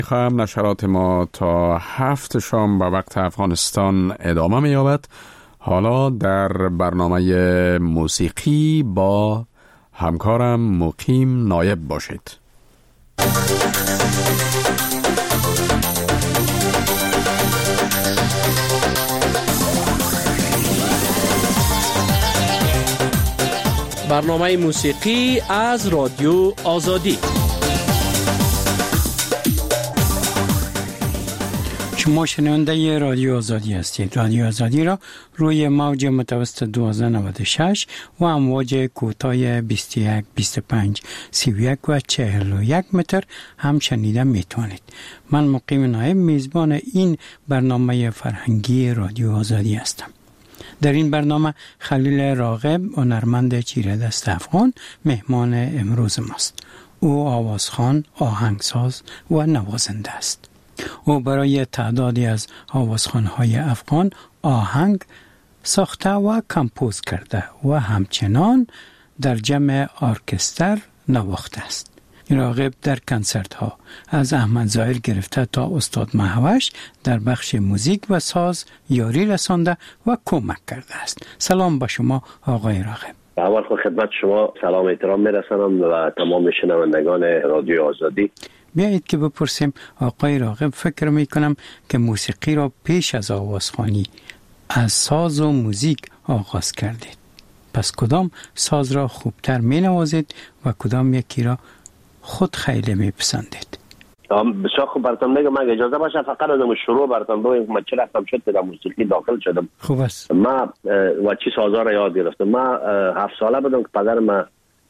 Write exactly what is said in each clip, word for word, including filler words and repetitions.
خواهم نشرات ما تا هفت شام به وقت افغانستان ادامه می یابد. حالا در برنامه موسیقی با همکارم مقیم نایب باشید. برنامه موسیقی از رادیو آزادی. شما شنونده رادیو آزادی هستید. رادیو آزادی را روی موج متوسط دوازده نود و شش و امواج کوتاه بیست و یک، بیست و پنج، سی و یک و چهل و یک متر هم شنیده میتوانید. من مقیم نایب میزبان این برنامه فرهنگی رادیو آزادی هستم. در این برنامه خلیل راغب، هنرمند چیره دست افغان، مهمان امروز ماست. او آوازخوان، آهنگساز و نوازنده است. او برای تعدادی از آوازخوان‌های افغان آهنگ ساخته و کمپوز کرده و همچنان در جمع ارکستر نواخته است. راغب در کنسرت ها از احمد ظاهر گرفته تا استاد مهوش در بخش موزیک و ساز یاری رسانده و کمک کرده است. سلام با شما آقای راغب. اول خود خدمت شما سلام احترام میرسانم و تمام شنوندگان رادیو آزادی. بیایید که بپرسیم آقای راغب، فکر میکنم که موسیقی را پیش از آوازخوانی از ساز و موزیک آغاز کردید. پس کدام ساز را خوبتر می نوازید و کدام یکی را خود خیلی می پسندید؟ بسیار خوب براتون میگم. اگه اجازه باشه فقط از شروع براتون بگم من چه رفتم شد در موسیقی داخل شدم. خوب است. ما و چی سازا را یاد گرفتم. ما هفت ساله بودم که پدر ما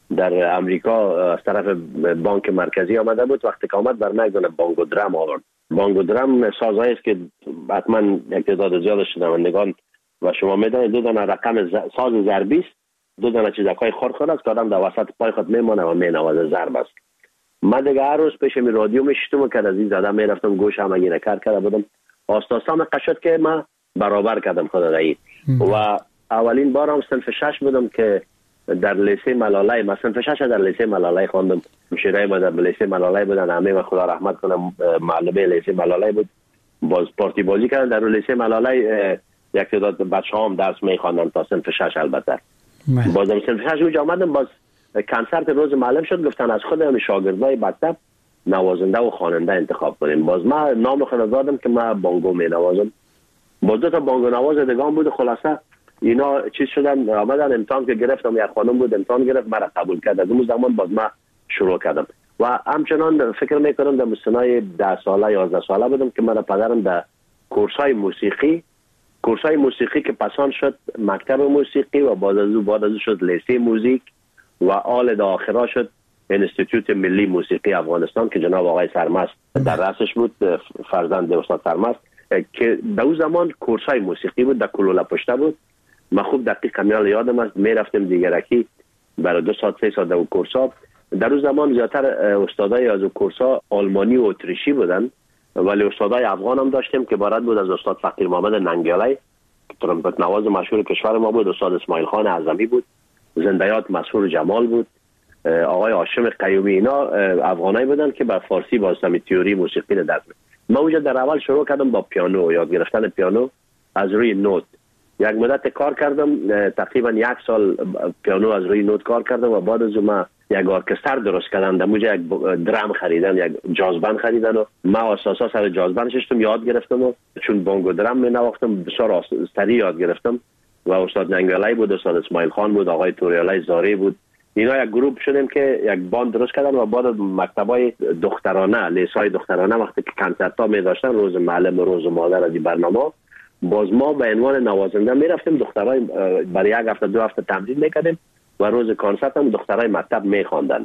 در امریکا از طرف بانک مرکزی آمده بود. وقتی که آمد بر من یک دونه بانگو درام آورد. بانگو درام سازایی است که حتما یک تعداد زیاد شنوندگان و شما میدونید دو دونه رقم ساز ضربی است، دو دونه چیزکای خرخر است که آدم در وسط پای خود میمونه و مینوازه، ضرب است. من دیگه هر روز پیش می رادیو میشتم که از این زدم میرفتم گوشم اگه نکار کرده بودم. آستاسا من قشد که من برابر کردم خود رایی و اولین بارم صنف شش بودم که در لیسه ملالای، من صنف شش در لیسه ملالای خواندم. مشیرای ما در لیسه ملالای بودن، همه و خدا رحمت کنم معلمه لیسه ملالای بود. باز پارتی بازی کردن در لیسه ملالای. یک تعداد بچه‌ها هم درس می‌خواندن تا صنف شش. البته بازم صنف شش اونجا آمدم. باز کنسرت روز معلم شد، گفتن از خود هم شاگردای مکتب نوازنده و خواننده انتخاب کنیم. باز من نام خود دادم که من بانگو می نوازم. باز دو تا بانگو نواز دیگه بود. خلاصه اینا چیز شدن، آمدن امتحان که گرفتم. یک خانم بود امتحان گرفت، مرا قبول کرد. از اون زمان باز من شروع کردم و همچنان فکر میکنم در سنای ده ساله یازده ساله بودم که من پدرم در کورسای موسیقی کورسای موسیقی که پسان شد مکتب موسیقی و بعد از اون بعد از اون شد لیسه موزیک و آل دا آخرا شد انستیتوت ملی موسیقی افغانستان که جناب آقای سرمست در رأسش بود، فرزند استاد سرمست، که در اون زمان کورسای موسیقی بود، در کلوله پشته بود. من خوب دقیق کمیال یادم است. می رفتیم دیگرکی برای دو ساعت سه ساعت در کورسا. در اون زمان زیادتر استادای از کورسا آلمانی و اتریشی بودن، ولی استادای افغان هم داشتیم که بارد بود از استاد فقیر محمد ننگیالی که ترمپت نواز مشهور کشور ما بود، استاد اسماعیل خان اعظمی بود، زندیات مسحور جمال بود، آقای هاشم قیومی. اینا افغانایی بودن که به فارسی واسطه تئوری موسیقی رو درس. من اونجا در اول شروع کردم با پیانو، یاد گرفتن پیانو از روی نوت. یک مدت کار کردم، تقریبا یک سال پیانو از روی نوت کار کردم و بعد از اون ما یک ارکستر درست کردن. در اونجا یک درام خریدن، یک جاز بند خریدن و ما اساسا سر جاز بند شدم یاد گرفتم و چون بانگو درام می نواختم بسیار سریع یاد گرفتم و استاد ننگیالی بود، استاد اسماعیل خان بود، آقای توریالی زاری بود. اینا یک گروپ شدیم که یک باند درست کردن و بعد از مکتبای دخترانه، لیسای دخترانه وقتی که کنسرت‌ها می داشتن روز معلم و روز مادر از این برنامه، باز ما به عنوان نوازنده می رفتیم دخترای برای یک هفته دو هفته تمرین میکردیم و روز کنسرت هم دخترای مکتب می خواندن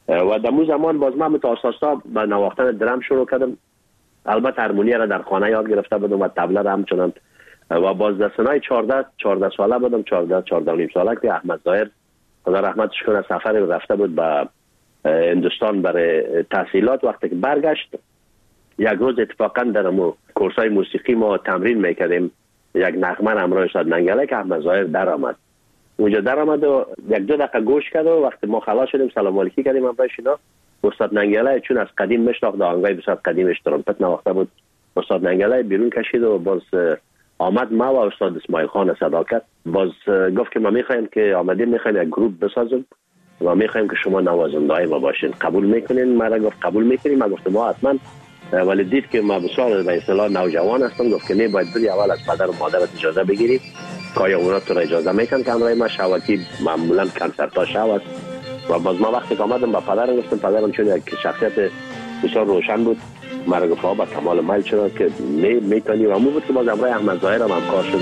و در اون زمان باز ما متاسسا به نواختن درام شروع کردم. البته هارمونی را در خانه یاد گرفته بودم و طبله را همچنان و باز در سنای چهارده چهارده ساله بودم، چهارده چهارده و نیم ساله که احمد ظاهر خدا رحمتش کنه سفر رفته بود به هندوستان برای تحصیلات. وقتی که برگشت یک روز اتفاقا در مو کورسای موسیقی ما تمرین میکردیم، یک نغمه همراه استاد ننگیالی که احمد ظاهر در آمد. اونجا در آمد و یک دو دقیقه گوش کرد و وقتی ما خلاص شدیم سلام علیکی کردیم همراهش اینا استاد ننگیالای چون از قدیم میشناخت، آهنگای بسیار قدیمش ترومپت نواخته بود. استاد ننگیالای بیرون کشید و باز آمد ما و استاد اسماعیل خان صداقت باز گفت که ما میخوایم که آمدیم میخوایم یک گروپ بسازیم و میخوایم که شما نوازنده های ما باشین، قبول میکنین؟ من را گفت قبول میکنیم. من گفتم ما حتما، ولی دید که ما بسیار به اصطلاح نوجوان هستم، گفت که نه باید بری اول از پدر و مادرت اجازه بگیری که آیا اونا تو را اجازه میتن که همراه ما شواکی معمولا کنسرتا شو است. و باز ما وقتی که آمدم با پدرم گفتم، پدرم چون یک شخصیت بسیار روشن بود مرا گفت با کمال میل شد که می میتونی و همون بود که باز همراه احمد ظاهر هم همکار شدم.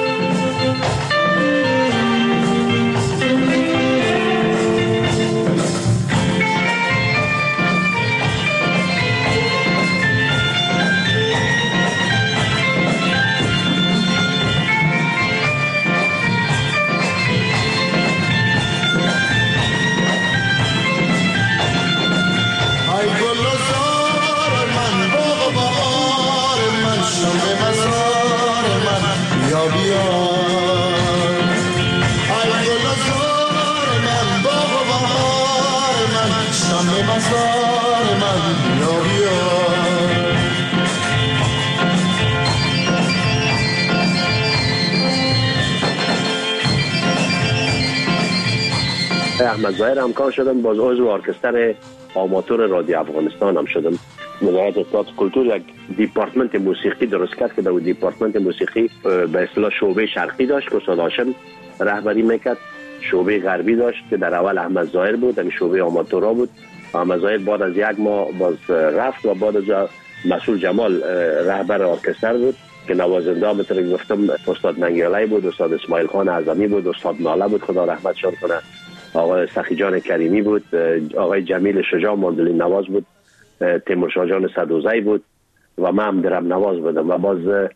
احمد ظاهر همکار شدم، باز عضو ارکستر آماتور رادیو افغانستان هم شدم. وزارت اطلاعات کلتور یک دیپارتمنت موسیقی درست کرد که در اون دیپارتمنت موسیقی به اصطلاح شعبه شرقی داشت که استاد هاشم رهبری میکرد، شعبه غربی داشت که در اول احمد ظاهر بود، در شعبه آماتورا بود. احمد ظاهر بعد از یک ماه باز رفت و بعد از مسئول جمال رهبر ارکستر بود که نوازنده ها مثل گفتم استاد ننگیالای بود، استاد اسماعیل خان اعظمی بود، استاد ناله بود خدا رحمتشان کنه، آقای سخی جان کریمی بود، آقای جمیل شجاع ماندولین نواز بود، تیمور شاه جان صدوزی بود و من هم درم نواز بودم. و باز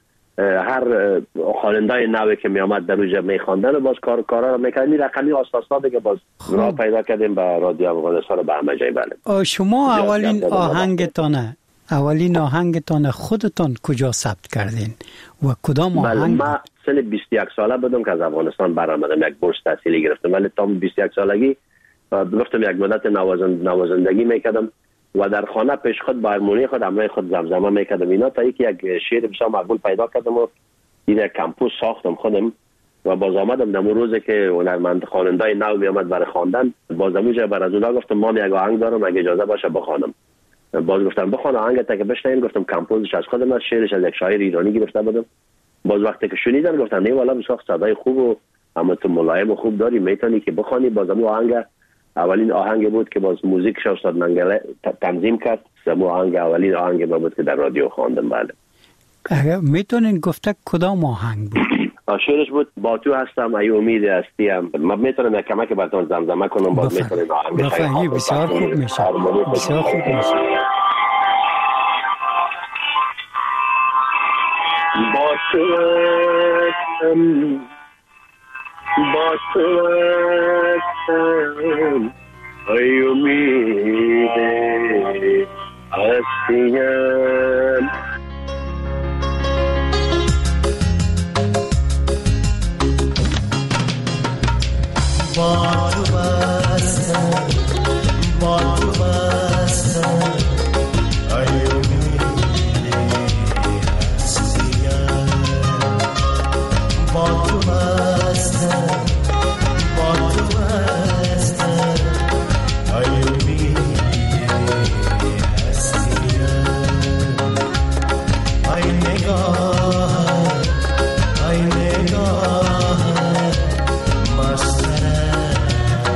هر خواننده نوی که می آمد در روی می خواندن و باز کار کارا رو میکردیم. رقمی آساسا دیگه باز راه پیدا کردیم به رادیو افغانستان به همه جای. بله شما اولین آهنگتانه اولین آهنگتان خودتان کجا ثبت کردین و کدام آهنگ؟ من سن بیست و یک ساله بودم که از افغانستان برآمدم، یک بورس تحصیلی گرفتم، ولی تا بیست و یک سالگی گفتم یک مدت نوازند نوازندگی میکردم و در خانه پیش خود با هارمونی خود همراه خود زمزمه میکردم اینا، تا اینکه یک شعر بسیار مقبول پیدا کردم و این کمپوز ساختم خودم و باز آمدم در اون روز که هنرمند خواننده نو می آمد برای خواندن، باز اونجا بر از اونها گفتم ما یک آهنگ دارم اگه اجازه باشه بخوانم. باز گفتم بخوان آهنگت که بشنویم، گفتم کمپوزش از خودم، از شعرش از یک شاعر ایرانی گرفته بودم. باز وقتی که شنیدن گفتن نه والا بسیار صدای خوب و اما تو ملایم و خوب داری میتونی که بخوانی. باز اون آهنگ اولین آهنگ بود که باز موزیکش استاد ننگیالای تنظیم کرد. اون آهنگ اولین آهنگ بود که در رادیو خواندم. بله میتونین گفته کدام آهنگ بود؟ شعرش بود با تو هستم ای امید هستیم. من میتونم یک کمک براتون زمزمه کنم، باز میتونین آهنگ خیلی بسیار خوب میشه، بسیار خوب میشه. با تو هستم با تو هستم ای امید هستیم. با تو هستم با تو هستم ای امید هستیم. با تو هستم با تو هستم ای امید هستیم. ای نگاه ای نگاه مستم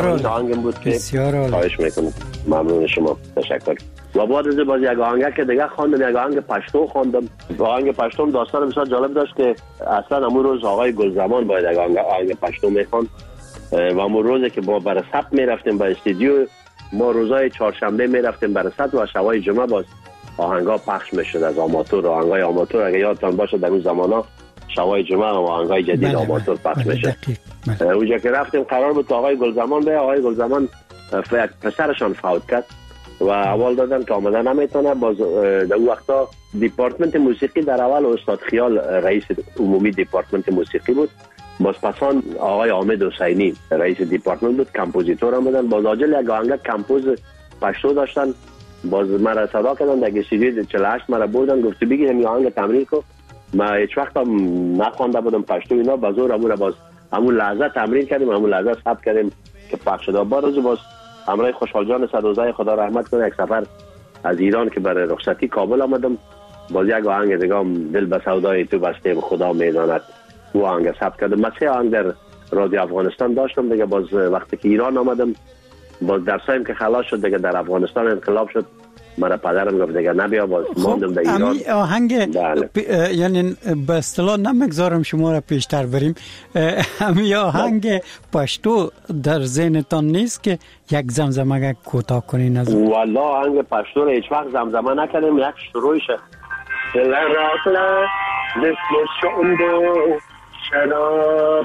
بسیار عالی. آهنگم بود که بسیار عالی. خواهش میکنم. ممنون شما. تشکر. و بعد از باز یک آهنگ که دیگه خواندم، یک آهنگ پشتو خواندم. آهنگ پشتو داستان بسیار جالب داشت که اصلا امون روز آقای گلزمان باید یک آهنگ آهنگ پشتو میخواند و امون روزی که با برای ثبت میرفتیم با استودیو، ما روزای چهارشنبه میرفتیم برای ثبت و شبای جمعه باز آهنگا پخش میشد از آماتور. آهنگای آماتور اگه یادتان باشه در اون زمانا شبای جمعه آهنگای جدید بله آماتور پخش بله میشد. بله. اونجا که رفتیم قرار بود آقای گلزمان به آقای گلزمان پسرشان فوت کرد و اول دادن که آمده نمیتونه. باز در اون وقتا دیپارتمنت موسیقی در اول استاد خیال رئیس عمومی دیپارتمنت موسیقی بود، باز پسان آقای حامد حسینی رئیس دیپارتمنت بود، کمپوزیتور هم بودن. باز آجل یک آهنگ کمپوز پشتو داشتن، باز مرا صدا کردن در استودیو چهل و هشت مرا بردن، گفت بگی همین آهنگ تمرین کن. ما هیچ وقت هم نخوانده بودم پشتو اینا، باز اون باز همون لحظه تمرین کردیم، همون لحظه ثبت کردیم که پخش شد. بعد باز همراه خوشحال جان صدوزای خدا رحمت کنه یک سفر از ایران که برای رخصتی کابل آمدم، باز یک آهنگ دیگه هم دل به سودای تو بسته خدا میداند و آهنگ ثبت کردم. من سه آهنگ در رادیو افغانستان داشتم دیگه. باز وقتی که ایران آمدم باز درسایم که خلاص شد دیگه، در افغانستان انقلاب شد، مرا پدرم گفت دیگه نبیا، باز ماندم در ایران. امی آهنگ پ... یعنی به اصطلاح نمیگذارم شما را پیشتر بریم، امی آهنگ پشتو در ذهنتان نیست که یک زمزمه کوتاه کنین؟ از والله آهنگ پشتو را هیچ وقت زمزمه نکردیم، یک شروعشه دل راقله مثل شنده شراب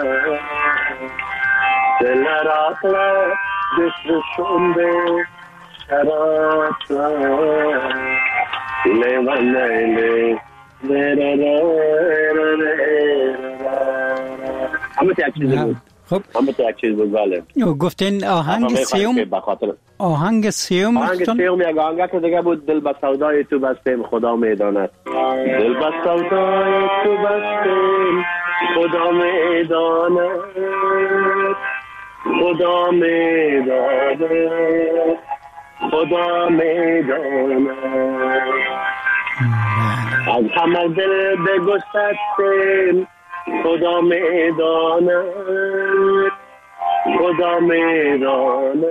دل راقله مثل شنده شراب لیوان لیلی همه یک چیز بود. خب همه یک چیز بود. بله گفتین آهنگ سیوم آهنگ سیوم آهنگ سیوم یک آهنگ که دیگه بود، دل به سودای تو بستیم خدا میداند. دل به سودای تو بستیم خدا میداند، خدا میداند، خدا میداند. از همه دل بگسستیم خدا میداند، خدا میداند،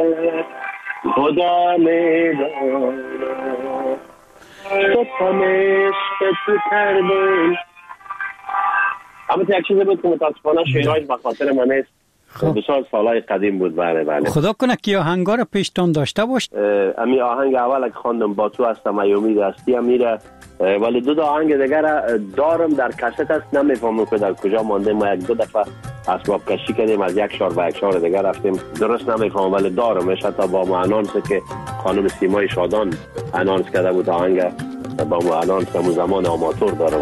خدا میداند. تو تمش که تو کردیم همه یک چیزی بود که متاسفانه شیرهایش به خاطر من نیست. بسیار سالهای قدیم بود. بله بله. خدا کنه که آهنگا رو پیشتان داشته باش. امی آهنگ اول که خواندم با تو هستم ای امید هستی امیره، ولی دو تا آهنگ دیگر دارم در کست است، نمیفهمم که در کجا مانده. ما یک دو دفعه اسباب کشی کردیم از یک شهر به یک شهر دیگر رفتیم، درست نمیفهمم ولی دارمش. حتی با ما انانس که خانم سیمای شادان انانس کرده بود آهنگ، با ما انانس همون زمان آماتور دارم.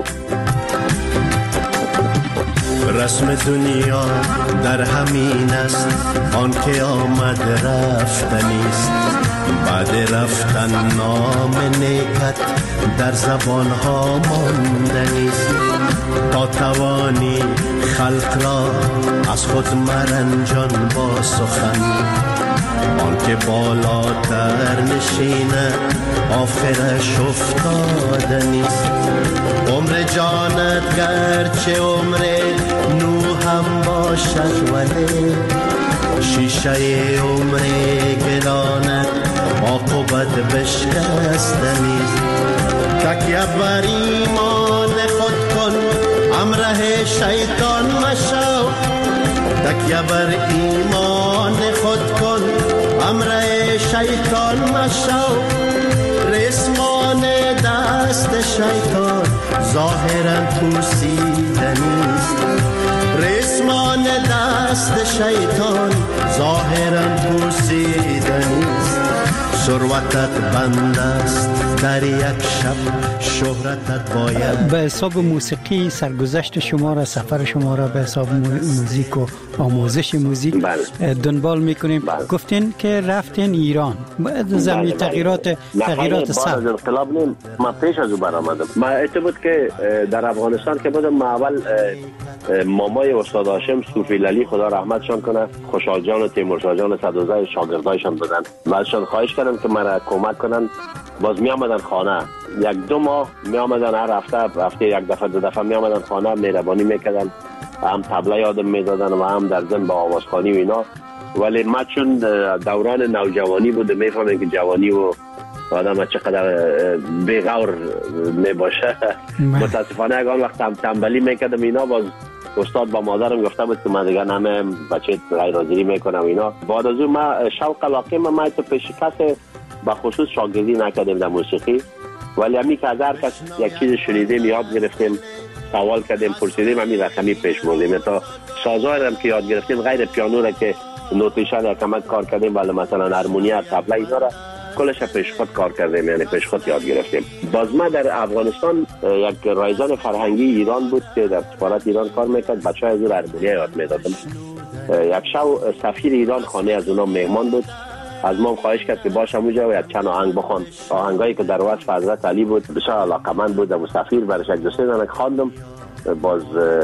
رسم دنیا در همین است، آن که آمد رفتنیست. بعد رفتن نام نیکت در زبانها ماندنیست. تا توانی خلق را از خود مرنجان با سخن، آن که بالاتر نشینه آخرش افتادنیست. عمر جانت گرچه عمر نو هم باشد ولی شیشه عمر گرانت عاقبت بشکستنیست. تکیه بر ایمان خود کن همراه شیطان مشو، تکیه بر ایمان خود کن همراه شیطان مشو. رسمان دست شیطان ظاهرا پوسیدنیست. رسمان دست شیطان ظاهرا پوسیدنیست. ثروتت بند است در یک شب، شهرتت باید. به حساب موسیقی سرگذشت شما را، سفر شما را به حساب موزیک و آموزش موزیک بله. دنبال میکنیم. بله. گفتین که رفتین ایران بعد زمین بله. تغییرات تغییرات سر بعد از انقلاب نیم ما پیش از او برآمدم. ما ات بود که در افغانستان که بودم، ما اول مامای استاد هاشم صوفی لالی خدا رحمتشان کنه، خوشحال جان و تیمورشاه جان صدوزای شاگردایشان بودن و ازشان خواهش کردم که مرا کمک کنن. باز می آمدن خانه یک دو ماه می آمدن، هر هفته هفته یک دفعه دو دفعه می آمدن خانه، مهربانی میکردن هم طبله یادم میدادن و هم در ضمن با آوازخوانی و اینا. ولی ما چون دوران نوجوانی بود میفهمم که جوانی و آدم چقدر بی‌غور میباشه. متاسفانه اگر وقت هم تنبلی میکردم اینا، باز استاد با مادرم گفته بود که من دیگه نمه بچه غیر حاضری میکنم اینا. بعد از اون ما شوق علاقه ما ما تو پیش کس با خصوص شاگردی نکردیم در موسیقی، ولی همین که از هر کس یک چیز شنیدیم یاد گرفتیم، سوال کردیم، پرسیدیم، همین رقمی پیش بردیم. تا سازهای هم که یاد گرفتیم غیر پیانو را که نوتیشن یا کمک کار کردیم، ولی مثلا هارمونیا، طبله اینا را کلش پیش خود کار کردیم، یعنی پیش خود یاد گرفتیم. باز ما در افغانستان یک رایزن فرهنگی ایران بود که در سفارت ایران کار میکرد، بچه‌ها از هارمونیا یاد میدادن. یک شو سفیر ایران خانه از اونا مهمان بود، از ما خواهش کرد که باشه اونجا و یک چند آهنگ بخوان. آهنگایی که در وصف حضرت علی بود، بسیار علاقمند بود. و سفیر برش یک دو سه دانه خواندم. باز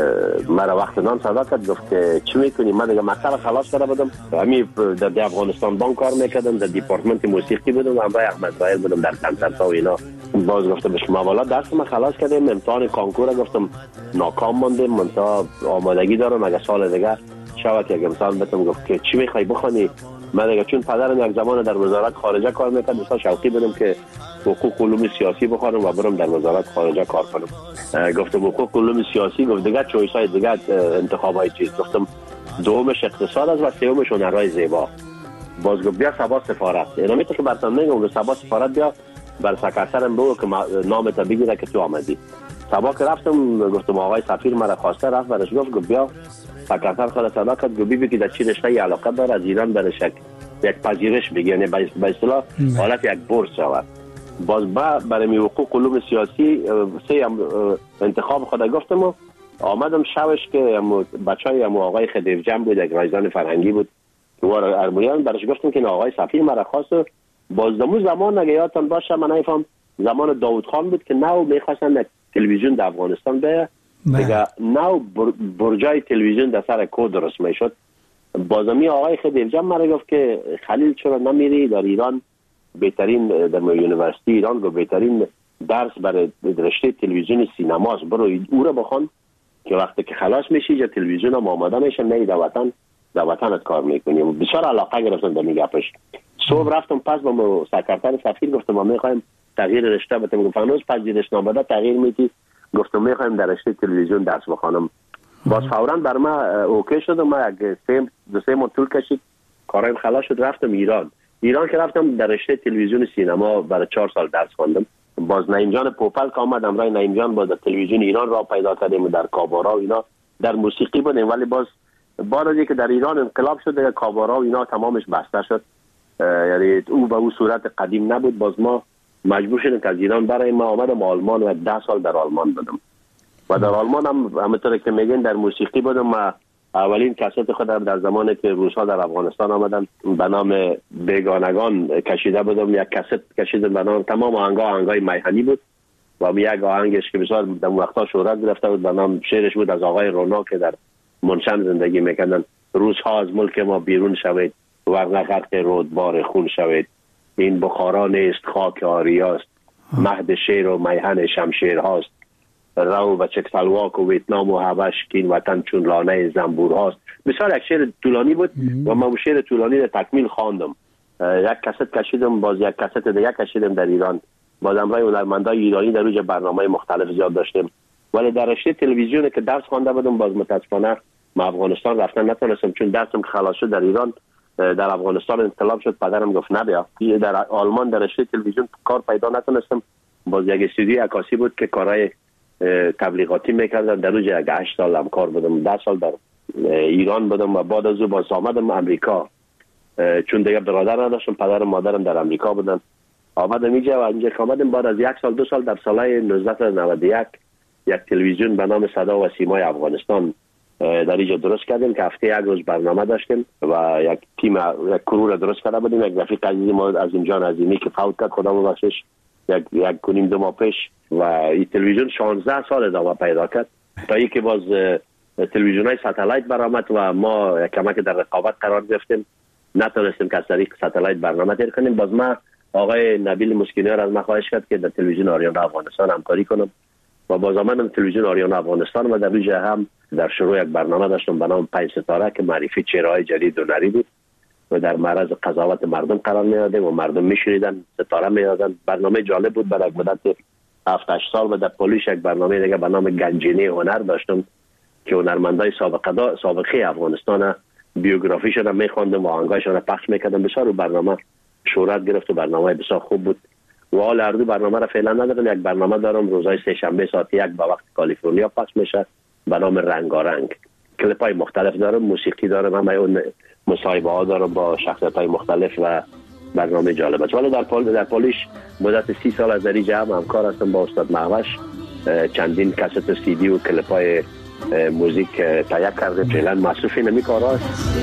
مرا وقت نان صدا کرد، گفت که چی میکنی؟ من دیگه مکتب خلاص کرده بودم، همین در افغانستان بانک کار میکردم، در دیپارتمنت موسیقی بودم و همراه احمد ظاهر بودم در کنسرت و اینا. باز گفتم به شما والا درس من خلاص کردم، امتحان کانکور گفتم ناکام ماندم، من تا آمادگی دارم اگه سال دیگه شود یک امتحان بدم. گفت که چی میخوای بخونی؟ من دیگه چون پدرم یک زمان در وزارت خارجه کار میکرد، مثلا شوقی بودم که حقوق علوم سیاسی بخونم و برم در وزارت خارجه کار کنم. گفتم حقوق علوم سیاسی، گفت دیگه چویس های دیگه انتخابای چیز. گفتم دومش اقتصاد است و سومش هنرهای زیبا. باز گفت بیا سبا سفارت. اینا میگه که براتون میگم که سبا سفارت بیا بر سکرترم بگو که نامت بگیره که تو آمدی. سبا که رفتم گفتم آقای سفیر مرا خواسته، رفت برش گفت گفت بیا سکرتر خود صدا کرد، گفت ببین که در چی رشته علاقه داره، از ایران برش یک پذیرش بگی، یعنی به اصطلاح حالت یک بورس شود. باز با برای حقوق علوم سیاسی سه انتخاب خود گفتم و آمدم شبش که بچهای هم آقای خدیو جمع بود، یک رایزن فرهنگی بود که وار ارمونیان، برش گفتم که آقای سفیر مرا خواست. باز دمو زمان اگه یادتان باشه من نفهم زمان داوود خان بود که نو میخواستن تلویزیون در افغانستان به دیگه نو برجای تلویزیون در سر کو درست میشد. بازمی آقای خدیو جمع مرا گفت که خلیل چرا نمیری در ایران، بهترین در یونیورسیتی ایران گفت بهترین درس برای رشته تلویزیون سینماست، برو او رو بخوان که وقتی که خلاص میشی یا تلویزیون هم آماده میشه نه در وطن در وطنت کار میکنیم. بسیار علاقه گرفتم به میگپش. صبح رفتم پس با سکرتر سفیر گفتم ما میخوایم تغییر رشته بدیم. گفت هنوز پذیرش نامه تغییر میدی؟ گفتم میخوایم در رشته تلویزیون درس بخوانم. باز فوراً بر ما اوکی شد و ما یک سه دو سه ماه طول کشید کارم خلاص شد، رفتم ایران. ایران که رفتم در رشته تلویزیون سینما برای چهار سال درس خواندم. باز نعیم جان پوپل که آمد امرای نعیم جان با در تلویزیون ایران را پیدا کردیم و در کابارا و اینا در موسیقی بودیم، ولی باز بعد که در ایران انقلاب شد دیگه کابارا و اینا تمامش بسته شد، یعنی او به او صورت قدیم نبود. باز ما مجبور شدیم که از ایران برای ما آمدم آلمان و ده سال در آلمان بودم و در آلمان هم همونطور که میگن در موسیقی بودم. ما اولین کست خودم در زمانی که روس‌ها در افغانستان آمدن به نام بیگانگان کشیده بودم، یک کست کشیدم به نام تمام آهنگا آهنگای میهنی بود و یک آهنگش که بسیار در وقتا شهرت گرفته بود به نام شعرش بود از آقای رونا که در منشن زندگی میکردن. روزها از ملک ما بیرون شوید ورنه غرق رودبار خون شوید، این بخارا نیست خاک آریاست، مهد شیر و میهن شمشیر هاست، رو و چکسلواک و ویتنام و حبش کین وطن چون لانه زنبور هاست. بسیار یک شعر طولانی بود و من شعر طولانی را تکمیل خواندم. یک کست کشیدم، باز یک کست دیگه کشیدم در ایران. باز امرای هنرمندای ایرانی در روز برنامه مختلف زیاد داشتیم، ولی در رشته تلویزیون که درس خوانده بودم باز متاسفانه ما افغانستان رفتن نتونستم، چون درسم که خلاص شد در ایران در افغانستان انقلاب شد، پدرم گفت نبیا. در آلمان در رشته تلویزیون کار پیدا نتونستم. باز یک استودیوی عکاسی بود که کارهای تبلیغاتی میکردن، در روز یک هشت سال هم کار بودم، ده سال در ایران بودم و بعد از او باز آمدم امریکا، چون دیگه برادر نداشتم، پدرم مادرم در امریکا بودن. آمدم اینجا و اینجا آمدم بعد از یک سال دو سال در سال نوزده نود و یک یک تلویزیون به نام صدا و سیمای افغانستان در اینجا درست کردیم که هفته یک روز برنامه داشتیم و یک تیم یک کرو را درست کرده بودیم. یک رفیق عزیزی ما از اینجا عظیمی که فوت کرد خدا ببخشش یک یک کنیم دو ماه پیش و این تلویزیون شانزده سال ادامه پیدا کرد تا اینکه باز تلویزیون‌های ساتلایت برآمد و ما یک کمک در رقابت قرار گرفتیم، نتونستیم که از طریق ساتلایت برنامه تیر کنیم. باز ما آقای نبیل مسکینیار از ما خواهش کرد که در تلویزیون آریان افغانستان همکاری کنم و با زمان تلویزیون آریانا افغانستان و در ویژه هم در شروع یک برنامه داشتم به نام پنج ستاره که معرفی چهره‌های جدید و نری بود و در معرض قضاوت مردم قرار می‌دادیم و مردم می‌شنیدن، ستاره می‌دادن. برنامه جالب بود. برای مدت هفت هشت سال و در پولیش یک برنامه دیگه به نام گنجینه هنر داشتم که هنرمندای سابقه سابقه افغانستان بیوگرافیشون رو می‌خواندم و آهنگاشون رو پخش می‌کردم. بسیار برنامه شهرت گرفت و برنامه بسیار خوب بود. و حال هر دو برنامه را فعلا ندارم. یک برنامه دارم روزهای سه شنبه ساعت یک به وقت کالیفرنیا پخش میشه به نام رنگارنگ. کلیپ‌های مختلف دارم، موسیقی دارم، همه اون مصاحبه‌ها دارم با شخصیت‌های مختلف و برنامه جالب است. ولی در پول در پولیش مدت سی سال از دری جمع همکار هستم با استاد معوش. چندین کست و سی دی و کلیپ‌های موزیک تهیه کرده. فعلا مصروف این کاراست.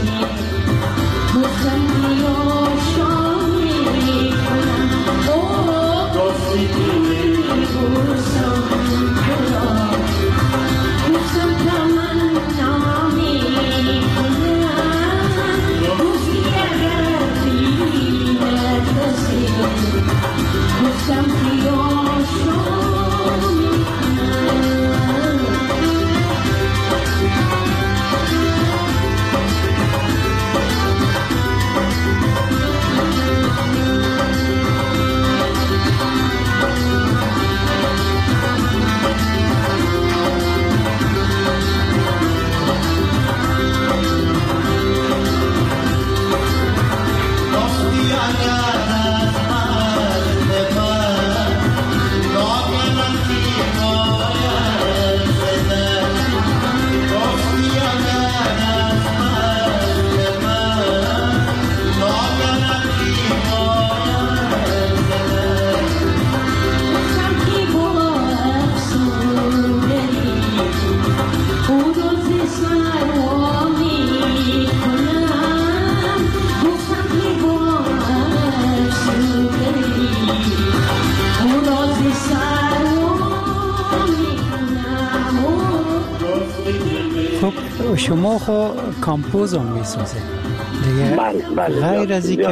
شما خو کامپوز هم میسازه دیگه. بله بله. غیر از اینکه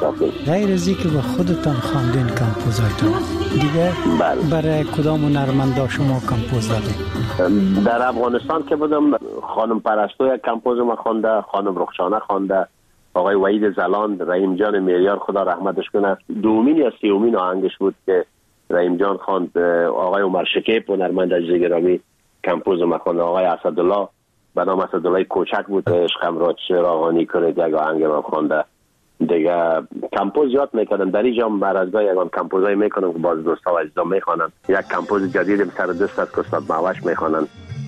غیر از اینکه به خودتان خواندین کامپوزایتون دیگه بله. برای کدام هنرمندا شما کامپوز دادین؟ در افغانستان که بودم خانم پرستو یک کامپوز ما خوانده، خانم رخشانه خوانده، آقای وحید زلان، رحیم جان میریار خدا رحمتش کنه. دومین یا سیومین آهنگش بود که رحیم جان خواند. آقای عمر شکیب هنرمند عزیز گرامی کامپوز ما خوانده. آقای اسدالله به نام اسدالله کوچک بود عشقم را چراغانی کنید یک آهنگ ما خوانده. دیگه کامپوز یاد میکردم در اینجا بر از گاه یکان کامپوزای میکنم که باز دوستا و عزیزان میخوانن. یک کامپوز جدیدم سر دست از کستاد معوش میخوانن.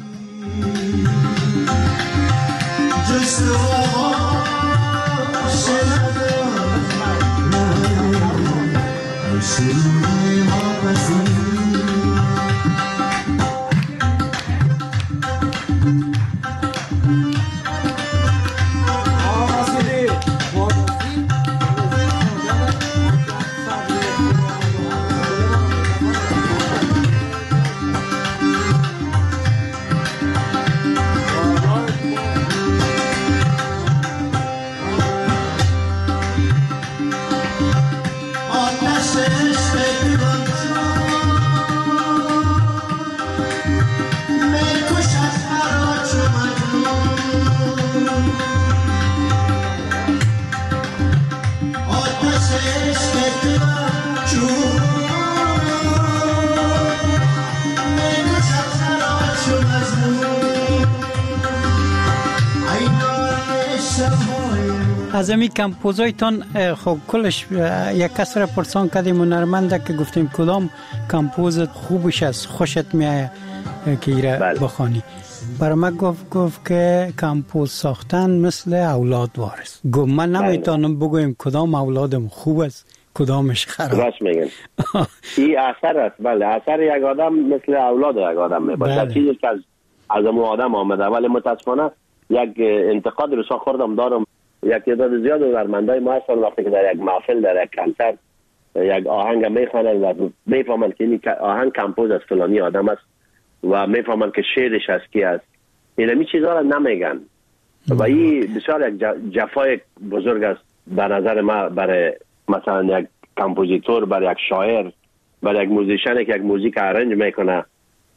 از امی کامپوزایتان خب کلش یک کس را پرسان کردیم هنرمنده که گفتیم کدام کامپوزت خوبش است خوشت میایه که ایره بخوانی. برای من گفت گفت که کامپوز ساختن مثل اولاد وارست. گفت من نمیتونم بگویم کدام اولادم خوب است کدامش خراب. راست میگن. این اثر است. بله اثر یک آدم مثل اولاد یک آدم میباشه. چیزی که از از اون آدم آمده. ولی متاسفانه یک انتقاد رو خوردم دارم. یک تعداد زیاد هنرمندای ما هستن وقتی که در یک محفل در یک کنسرت یک آهنگ میخوانن و میفهمن که این آهنگ کامپوز از فلانی آدم است و میفهمن که شعرش از کی است. اینمی چیزا رو نمیگن و این بسیار یک جفای بزرگ است به نظر ما برای مثلا یک کامپوزیتور، برای یک شاعر، برای یک موزیشن که یک موزیک ارنج میکنه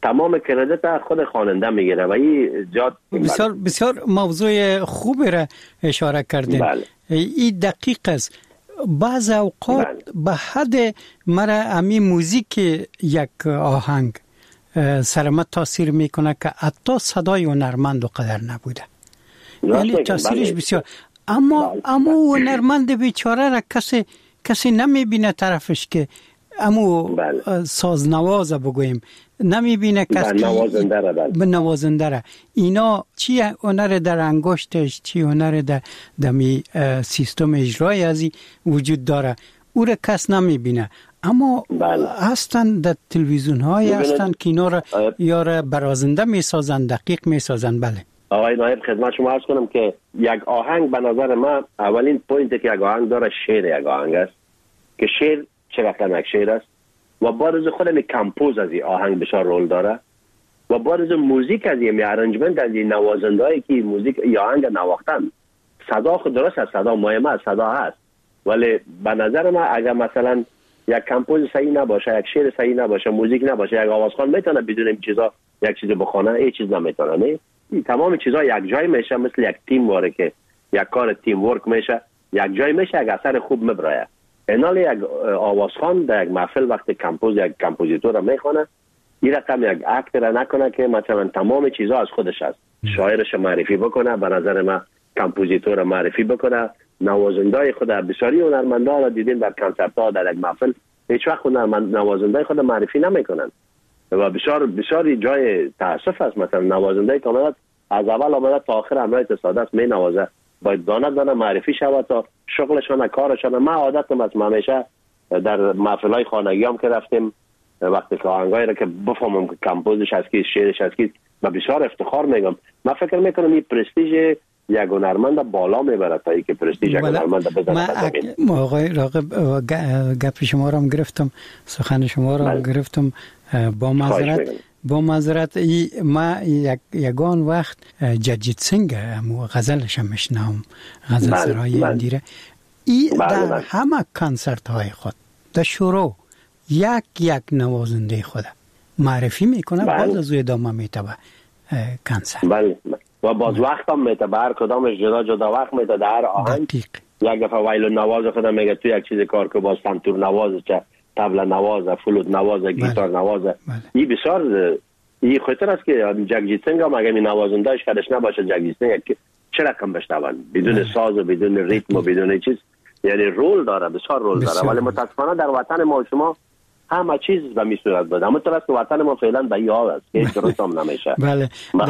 تمام کردیت خود خواننده میگیره و این زیاد بسیار بسیار موضوع خوبی را اشاره کردین. بله. این دقیق است. بعض اوقات بله. به حد مرا امی موزیک یک آهنگ سرما تاثیر میکنه که حتی صدای هنرمند و قدر نبوده، یعنی تاثیرش بسیار. اما بله. اما هنرمند بیچاره را کسی کسی نمیبینه طرفش که امو بله. سازنواز بگویم نمیبینه کسی نوازنده را به نوازنده را. اینا چی هنر در انگشتش، چی هنر در دمی سیستم اجرای ازی وجود داره، او را کس نمیبینه. اما بله. هستن در تلویزیون های هستن که اینا را یا را برازنده میسازن، دقیق میسازن. بله آقای نایب خدمت شما عرض کنم که یک آهنگ به نظر من اولین پوینت که یک آهنگ داره شعر یک آهنگ است که شعر چقدر یک شعر است و بعد از خودم کمپوز از این آهنگ بسیار رول داره و بعد از موزیک از این ارنجمنت از این نوازندهایی که موزیک این آهنگ نواختن صدا خود درست است، صدا مهمه است، صدا هست، ولی به نظر من اگر مثلا یک کمپوز صحیح نباشه، یک شعر صحیح نباشه، موزیک نباشه، یک آوازخوان میتونه بدون این چیزا یک چیز بخونه، این چیز نمیتونه. نه این تمام چیزا یک جای میشه، مثل یک تیم واره که یک کار تیم ورک میشه، یک جای میشه، یک اثر خوب میبره. اینال یک آوازخوان در یک محفل وقتی کمپوز یک کمپوزیتور میخونه، این رقم یک اکتر نکنه که مثلا تمام چیزا از خودش است، شاعرش معرفی بکنه، به نظر من کمپوزیتور معرفی بکنه، نوازنده خود بسیاری هنرمندا را دیدین در کنسرت ها در یک محفل هیچ وقت هنرمند نوازنده خود معرفی نمیکنن و بسیار بسیاری جای تاسف است. مثلا نوازنده که آمده از اول آمده تا آخر همراه تصادف می نوازه، باید دانه دانه معرفی شود تا شغلشان کارشان. ما عادتم از همیشه در محفل های خانگی هم که رفتیم وقتی که آهنگایی را که بفهمم که کمپوزش از کی، شعرش از کی، و بسیار افتخار میگم. من فکر میکنم این پرستیژ یک هنرمند بالا میبره تا اینکه پرستیژ یک هنرمند بزنه. ما آقای راغب گپ شما را هم گرفتم، سخن شما را هم گرفتم، با معذرت با معذرت ما یک یگان وقت جگجیت سینگ غزلش هم میشنم، غزل سرای اندیره، ای در همه کنسرت های خود در شروع یک یک نوازنده خود معرفی میکنه، بعد از ادامه میتبه کنسرت. بله و باز وقت هم میتبه، هر کدامش جدا جدا وقت میتبه در هر آهنگ. یک دفعه وایلون نواز خودم میگه تو یک چیز کار که باز سنتور نواز چه طبله نواز، فلوت نواز، گیتار نواز. این بسیار این خطر است که جگجیت سینگ هم اگه می نوازندهش کدش نباشه، جگجیت سینگ چه رقم بشنون بدون ساز و بدون ریتم و بدون چیز، یعنی رول داره، بسیار رول داره. ولی متاسفانه در وطن ما شما همه چیز به می صورت بده، اما طرف وطن ما فعلا به این حال است که هیچ درست هم نمیشه. بله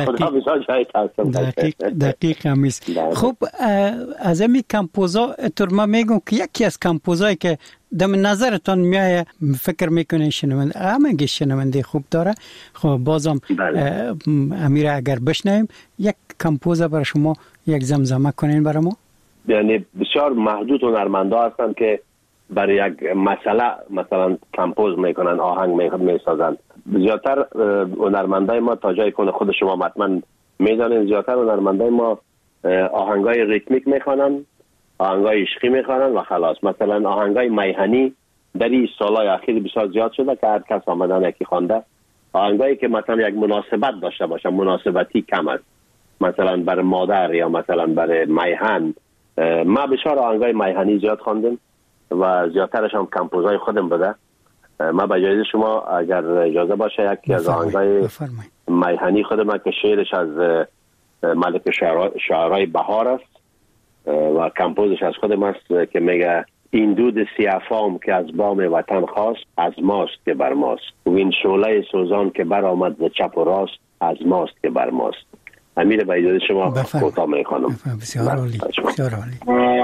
دقیق دقیق هم است. خب از این کمپوزا اتر ما میگم که یکی از کمپوزایی که دم نظرتان میایه فکر میکنه شنونده همه شنونده خوب داره، خب بازم امیر اگر بشنویم یک کمپوزا برای شما یک زمزمه کنین برای ما. یعنی بسیار محدود هنرمندا هستن که برای یک مسئله مثلا کمپوز میکنن، آهنگ میسازن. زیادتر هنرمندای ما تا جای کنه خود شما مطمئن میدانین، زیادتر هنرمندای ما آهنگای ریتمیک میخوانن، آهنگای عشقی میخوانن و خلاص. مثلا آهنگای میهنی در این سالهای اخیر بسیار زیاد شده که هر کس آمدن یکی خوانده. آهنگایی که مثلا یک مناسبت داشته باشه، مناسبتی کم است، مثلا برای مادر یا مثلا برای میهن. ما بسیار آهنگای میهنی زیاد خواندیم و زیادترش هم کمپوزای خودم بوده. ما به اجازه شما اگر اجازه باشه یکی از آهنگای میهنی خودم که شعرش از ملک شعرهای بهار است و کمپوزش از خودم است که میگه این دود سیافام که از بام وطن خواست، از ماست که بر ماست، و این شعله سوزان که بر آمد ز چپ و راست، از ماست که بر ماست. امیر به اجازه شما کوتاه میخوانم. بسیار عالی، بسیار عالی.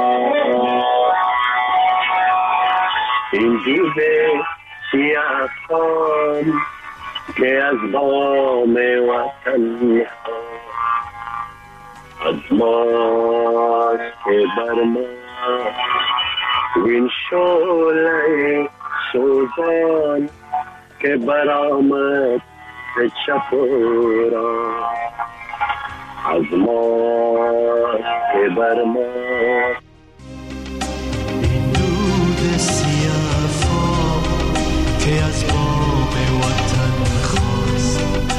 این دود سیافام که از بام وطن از ماست که بر ما، این شعله سوزان که بر آمد ز چپ و راست، از ماست که بر ما. این دود سیافام که از بام وطن خواست،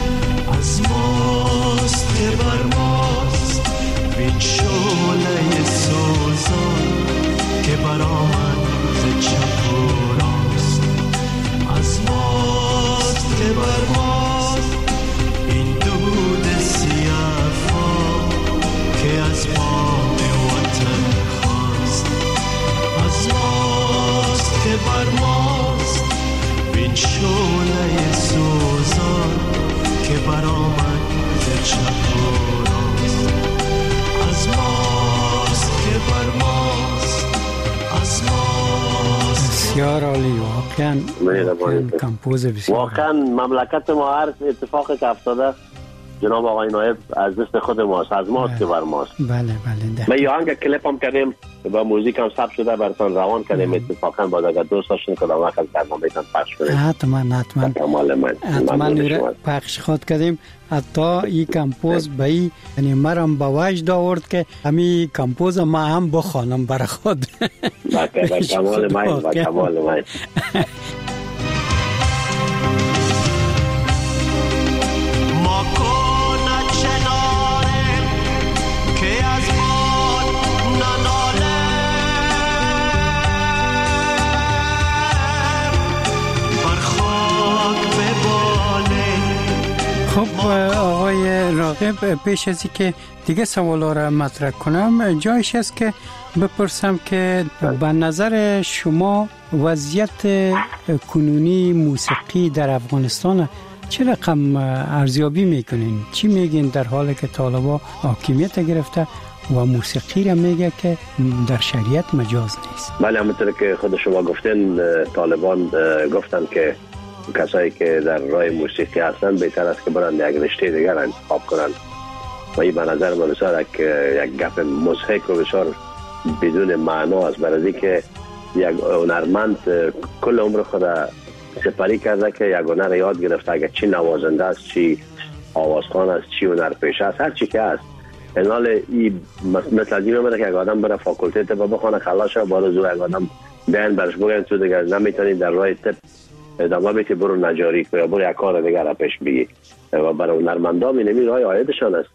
از ماست که بر ماست این شعله سوزان که برآمد ز چپ و راست. از ماست که بر ماست این دود سیاه که از بام وطن خواست. از ماست که بر ماست این شعله سوزان که برآمد ز چپ و راست. از ماست که بر ماست، از ماست. بسیار عالی، واقعا واقعا کمپوز بسیار. واقعا مملکت ما هر اتفاقی که افتاده جناب آقای نایب از دست خود ماست، از ماست که بر ماست. بله بله. ما یه آهنگ کلیپ هم کردیم با موزیک هم ثبت شده براتون روان کردیم. اتفاقا بعد اگر دوست داشتین کدام وقت برنامه تان پخش کنیم. حتما حتما. کمال من. حتما نور پخش خود کردیم. حتی این کمپوز به این یعنی مرام با وجد آورد که همین کمپوز ما هم بخوانم برای خود. با کمال من، با کمال من. خب آقای راغب، پیش از که دیگه سوالا را مطرح کنم جایش است که بپرسم که به نظر شما وضعیت کنونی موسیقی در افغانستان چه رقم ارزیابی میکنین؟ چی میگین در حالی که طالبا حاکمیت گرفته و موسیقی را میگه که در شریعت مجاز نیست؟ بله، همونطور که خود شما گفتین طالبان گفتن که کسایی که در راه موسیقی هستن بهتر است که برن یک رشته دیگر انتخاب کنن و این به نظر من بسیار یک, یک گپ مضحک و بسیار بدون معنا است، برای که یک هنرمند کل عمر خود سپری کرده که یک هنر یاد گرفته، اگر چی نوازنده است، چی آوازخوان است، چی هنرپیشه است، هر چی که است. اینال این مثل از این میمونه که یک آدم بره فاکولته طب بخونه خلاص شه، بالا زو یک آدم بیان برش بگن تو دیگر نمیتونی در راه طب ادامه بدی، برو نجاری یا برو یک کار دیگر را پیش بگی. و برای هنرمندان این راه عایدشان است،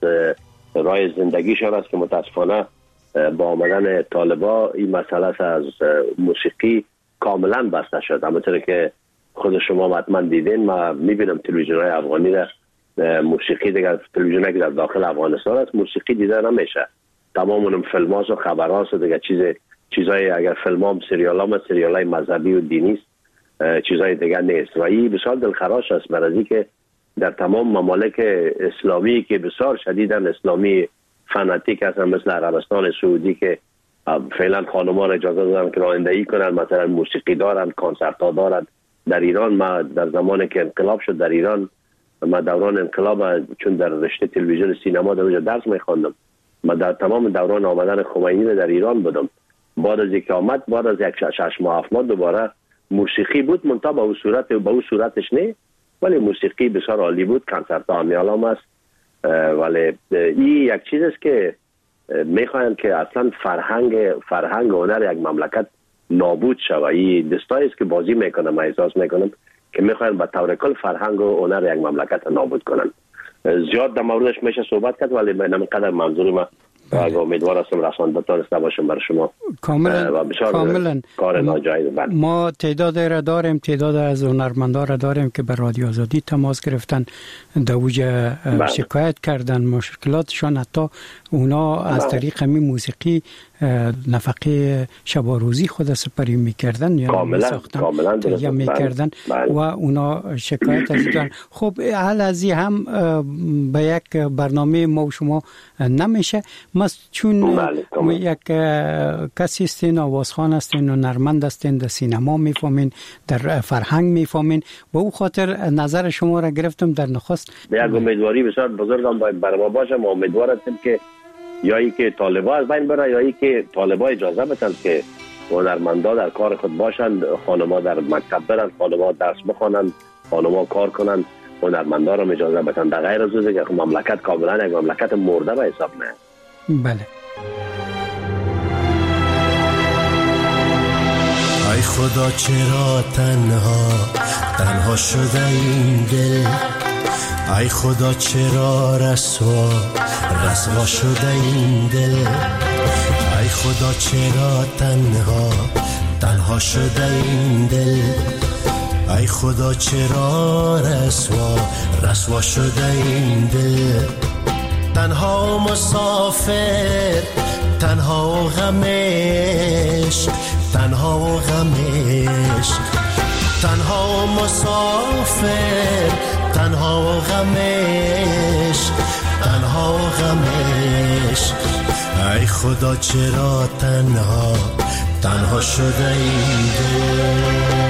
راه زندگیشان است که متاسفانه با آمدن طالبا این مسئله از موسیقی کاملا بسته شد. همونطور که خود شما حتما دیدین، ما میبینم تلویزیون های افغانی را موسیقی دیگر، تلویزیون که در داخل افغانستان است موسیقی دیده نمیشه. تمام اونم فیلم ها و خبر ها و دیگر چیز چیزای اگر فیلم ها سریال ها سریال های مذهبی و دینی است، چیزای دیگر نیست. و این بسیار دلخراش است برای که در تمام ممالک اسلامی که بسیار شدیداً اسلامی فناتیک هستن مثل عربستان سعودی که فعلا خانمان اجازه دارن که رانندگی کنن، مثلا موسیقی دارن، کنسرت ها دارن. در ایران ما در زمانی که انقلاب شد در ایران، ما دوران انقلاب چون در رشته تلویزیون سینما در اونجا درس می‌خواندم، ما در تمام دوران آمدن خمینی در ایران بودم. بعد از اینکه آمد، بعد از یک شش ماه هفت ماه دوباره موسیقی بود، منتها به اون صورت به اون صورتش نه، ولی موسیقی بسیار عالی بود، کنسرت ها میالام است. ولی این یک چیز است که میخواین که اصلا فرهنگ فرهنگ و هنر یک مملکت نابود شود. این دستایی است که بازی میکنم، من احساس میکنم که میخواین به طور کل فرهنگ و هنر یک مملکت نابود کنن. زیاد در موردش میشه صحبت کرد، ولی من همینقدر منظور ما و امیدوار هستم رسانده تانسته باشم برای شما. کاملا کاملا کار ناجایز. ما تعداد را داریم، تعداد از هنرمندان را داریم که به رادیو آزادی تماس گرفتن، دوجه شکایت کردن مشکلاتشان، حتی اونا از طریق همین موسیقی نفقه شب و روزی خود سپری میکردن یا میساختن یا میکردن و اونا شکایت از دارن. خب حال از این هم به یک برنامه ما و شما نمیشه. ما چون یک کسی هستین، آوازخوان هستین، هنرمند هستین، در سینما میفهمین، در فرهنگ میفهمین، و او خاطر نظر شما را گرفتم در نخست. یک امیدواری بسیار بزرگم باید بر ما باشه. ما امیدوار هستیم که یا ای که طالبا از بین بره یا ای که طالبا اجازه بدن که هنرمندا در کار خود باشند، خانم‌ها در مکتب برن، خانم‌ها درس بخونن، خانم‌ها کار کنن، هنرمندا را اجازه بدن. در غیر از اون که مملکت کاملا یک مملکت مرده به حساب نه. بله. ای خدا چرا تنها تنها شده این دل، ای خدا چرا رسوا رسوا شده این دل، ای خدا چرا تنها تنها شده این دل، ای خدا چرا رسوا رسوا شده این دل، تنها مسافر تنها و غمش تنها و غمش، تنها مسافر تنها و غمش تنها و غمش، ای خدا چرا تنها تنها شده این دل.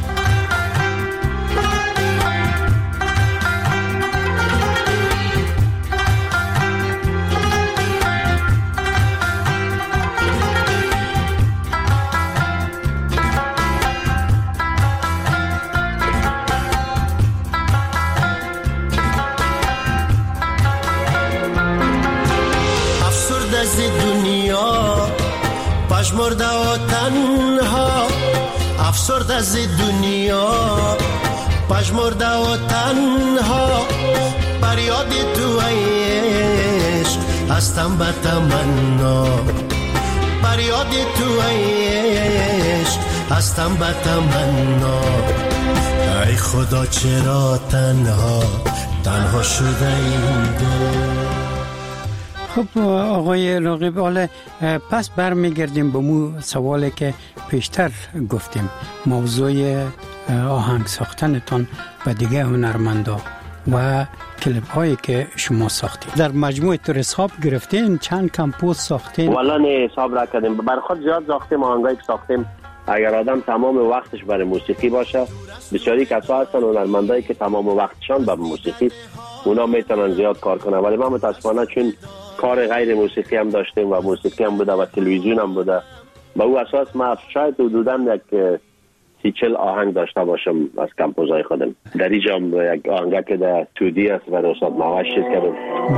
پژمرده و تنها افسرده از دنیا، پژمرده و تنها بر یاد تو عشق هستم به تمنا، بر یاد تو عشق هستم به تمنا، ای خدا چرا تنها تنها شده این دل. خب آقای راغب، حالا پس برمیگردیم به مو سوالی که پیشتر گفتیم، موضوع آهنگ ساختنتان و دیگه هنرمندا و کلیپ هایی که شما ساختید. در مجموعه تور حساب گرفتین چند کمپوز ساختین؟ والا نه حساب را کردیم، برای خود زیاد ساختیم. آهنگایی که ساختیم اگر آدم تمام وقتش برای موسیقی باشه، بسیاری کسا هستن هنرمندایی که تمام وقتشان برای موسیقی، اونا میتونن زیاد کار کنن، ولی ما متاسفانه چون کار غیر موسیقی هم داشتیم و موسیقی هم بوده و تلویزیون هم بوده، با او اساس ما شاید حدوداً یک سی چل آهنگ داشته باشم از کمپوزهای خودم. در اینجا هم یک آهنگ که در تودی است برای استاد ماوش چیز کردم،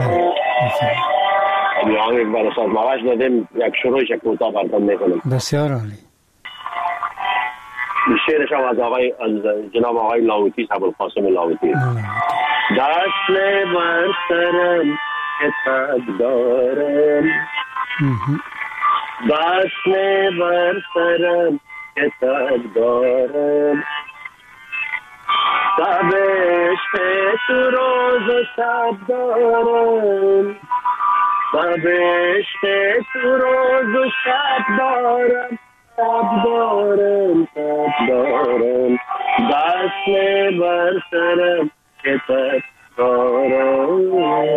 این آهنگ برای استاد ماوش دادیم، یک شروعش یک کوتاه براتون میکنم. بسیار عالی. شعرش هم از آقای از جناب آقای لاهوتی، ابوالقاسم لاهوتی. دست بر سرم که تب دارم، دست بر سرم که تب دارم، تب عشق تو روز و شب دارم، تب عشق تو روز و شب دارم، تب دارم تب دارم، دست بر سرم که تب دارم.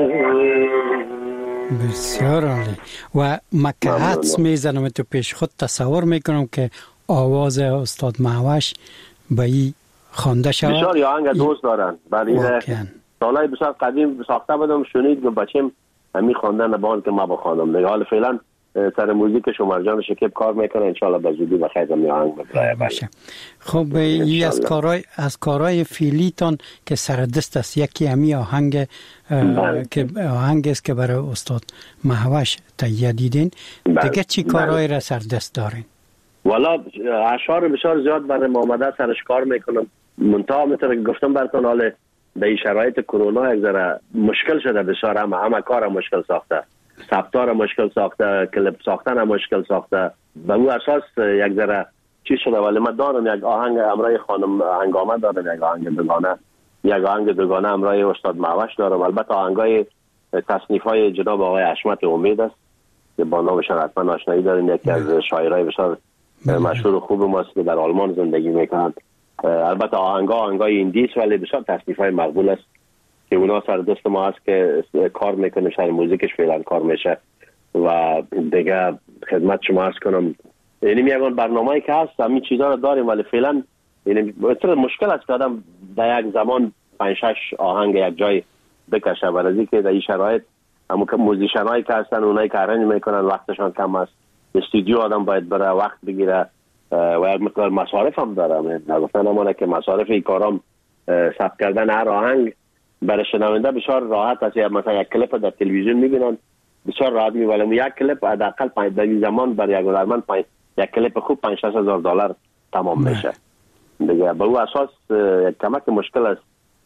بسیار عالی. و مکه حدس میزنم تو پیش خود تصور میکنم که آواز استاد ماوش به این خوانده شود. بسیار یا آهنگ دوست دارن، برای سالهای بسیار قدیم ساخته بودم، شنید که بچیم همین خواندن نبان که ما بخوانم دیگه. حالا فعلا سر موزیک شمار جان شکیب کار میکنه، انشالله به زودی بخیر هم یه آهنگ ببرای باشه. خب یکی از کارهای از کارهای فعلیتان که سر دست است، یکی همی آهنگ که آهنگ است که برای استاد ماوش تهیه دیدین، دیگه چی کارهای را سر دست دارین؟ والا اشعار بسیار زیاد برای محمد سرش کار میکنم، منتها مثل گفتم براتون حالا در این شرایط کرونا یک ذره مشکل شده بسیار، همه همه کار مشکل ساخته، ثبتار مشکل ساخته، کلیپ ساختن مشکل ساخته، به اون اساس یک ذره چی شده. ولی من دارم یک آهنگ امرای خانم هنگامه دارم، یک آهنگ دوگانه، یک آهنگ دوگانه امرای استاد ماوش دارم. البته آهنگای تصنیف های جناب آقای حشمت امید است که با نامشان حتما آشنایی دارین، یکی از شاعرای بسیار مشهور و خوب ماست که در آلمان زندگی میکنند. البته آهنگا آهنگای ایندی است ولی بسیار تصنیف های مقبول است که اونا سر دست ما هست که کار میکنه، سر موزیکش فعلا کار میشه. و دیگه خدمت شما عرض کنم، یعنی میگم برنامه‌ای که هست همین چیزا رو داریم ولی فعلا یعنی بسیار مشکل است که آدم در یک زمان پنج شش آهنگ یک جای بکشه، برای که در این شرایط همون که موزیشنایی که هستن اونایی که ارنج میکنن وقتشان کم است، استودیو آدم باید بره وقت بگیره و یک مقدار مصارف هم داره. نگفتن امانه که مصارف این کارام ثبت کردن هر آهنگ برای شنونده بسیار راحت است. مثلا یک کلیپ در تلویزیون میبینن بسیار راحت میبینن، یک کلیپ حداقل پنج در این زمان برای یک هنرمند یک کلیپ خوب پنج شش هزار دلار تمام میشه دیگه. به اون اساس یک کمک مشکل است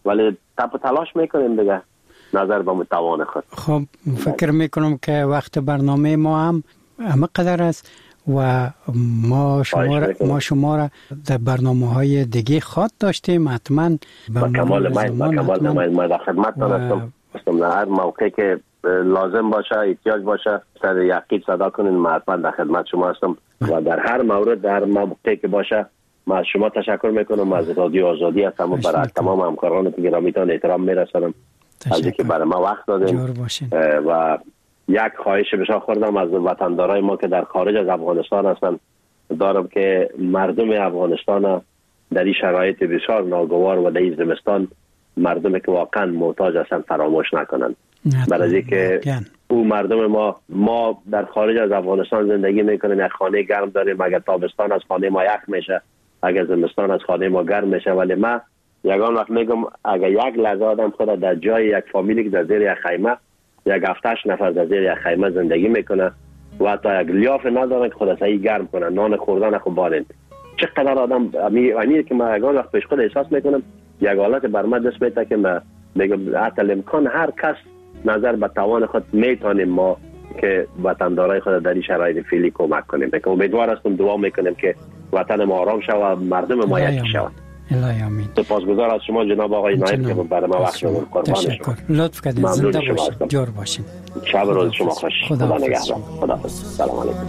ولی تپ تلاش میکنیم دیگه نظر به متوان خود. خب فکر میکنم که وقت برنامه ما هم همه قدر است و ما شما را ما شما را در برنامه‌های دیگه خواد داشتیم. حتما با کمال میل با کمال میل ما در خدمتتان هستم. هستم در هر موقع که لازم باشه احتیاج باشه سر یقین صدا کنین، ما حتما در خدمت شما هستم و در هر مورد در موقعی که باشه ما از شما تشکر میکنم. از رادیو آزادی هستم و برای تمام همکاران گرامیتان احترام میرسانم از اینکه برای ما وقت دادین و یک خواهش بسیار خوردم از وطندارای ما که در خارج از افغانستان هستن دارم که مردم افغانستان در این شرایط بسیار ناگوار و در این زمستان مردمی که واقعا محتاج هستن فراموش نکنن. برای اینکه او مردم ما ما در خارج از افغانستان زندگی میکنیم، یک خانه گرم داریم، اگر تابستان از خانه ما یخ میشه، اگر زمستان از خانه ما گرم میشه. ولی ما یگان وقت میگم اگر یک لحظه آدم خود در جای یک فامیلی که در زیر یک خیمه یک هفتش نفر در زیر یک خیمه زندگی میکنه و تا یک لیاف ندارن که خود سعی گرم کنن، نان خوردن خود بارند، چقدر آدم امی که ما یگان وقت پیش خود احساس میکنم یک حالت بر من دست میده که ما میگم حتی امکان هر کس نظر به توان خود میتونیم ما که وطندارای خود در این شرایط فعلی کمک کنیم. که امیدوار هستم دعا میکنیم که وطن ما آرام شود و مردم ما یکی شود. الهی آمین. سپاسگزار از شما جناب آقای نایب که برای ما وقت گذاشتید. قربان شما. لطف کردید. زنده باشید. جور باشید. شب روز شما خوش. خدا نگهدار. خداحافظ. سلام علیکم.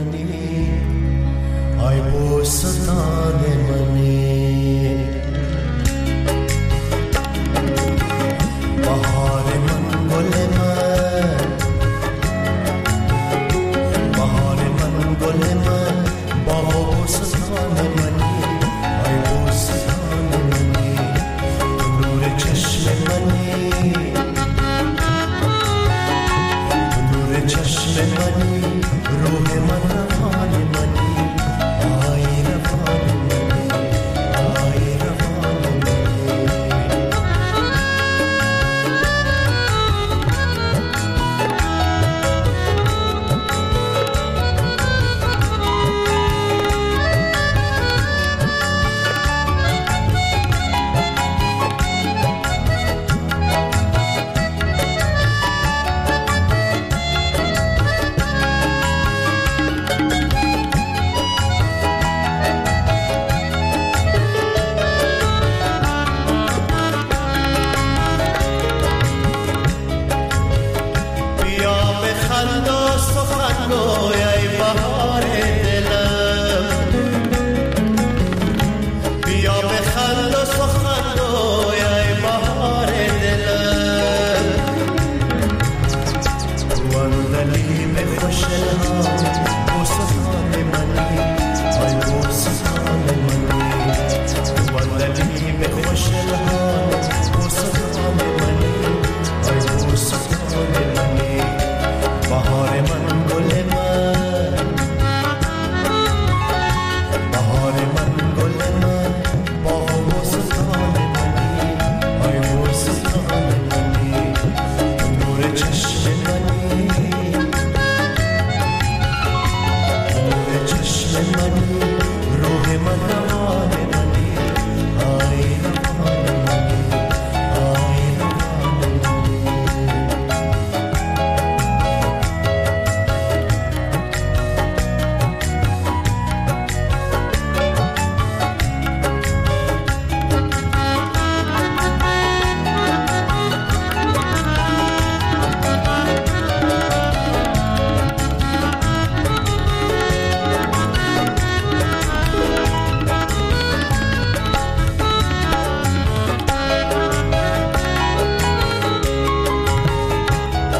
ای بوستان منی بهار من گل من بهار من گل من بوستان منی ای بوستان منی نور چشم منی نور چشم منی روح من روان منی آی روان منی آی روان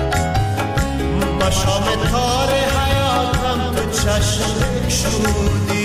شام تار حیاتم تو چشم شودی